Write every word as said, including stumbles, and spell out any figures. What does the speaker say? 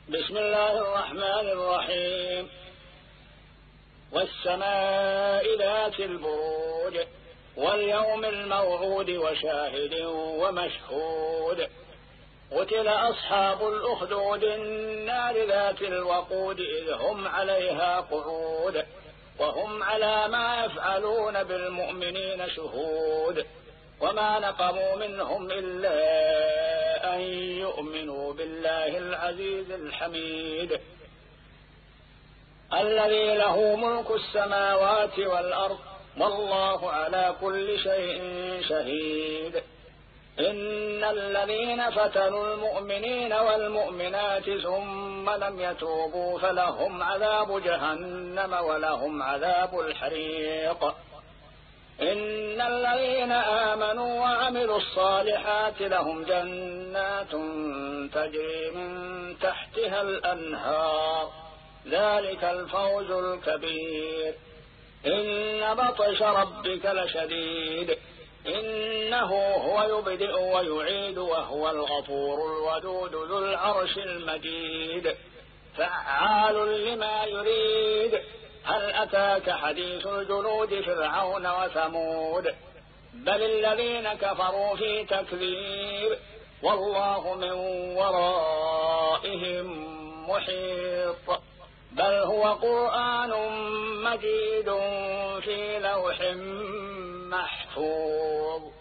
بسم الله الرحمن الرحيم. والسماء ذات البروج واليوم الموعود وشاهد ومشهود. قتل أصحاب الأخدود النار ذات الوقود إذ هم عليها قعود وهم على ما يفعلون بالمؤمنين شهود. وما نقموا منهم إلا أن يؤمنوا بالله العزيز الحميد الذي له ملك السماوات والأرض والله على كل شيء شهيد. إن الذين فتنوا المؤمنين والمؤمنات ثم لم يتوبوا فلهم عذاب جهنم ولهم عذاب الحريق. إن الذين آمنوا وعملوا الصالحات لهم جنات تجري من تحتها الأنهار ذلك الفوز الكبير. إن بطش ربك لشديد إنه هو يبدئ ويعيد وهو الغفور الودود ذو العرش المجيد فعال لما يريد. هل أتاك حديث الجنود فرعون وثمود بل الذين كفروا في تكذيب والله من ورائهم محيط. بل هو قرآن مجيد في لوح محفوظ.